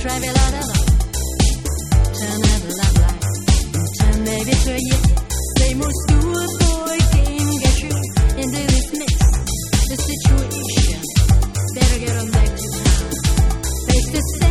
Travelada, turn out the love light, turn baby to you. Same old schoolboy game, get you into this mix, the situation. Better get on back to town. Face to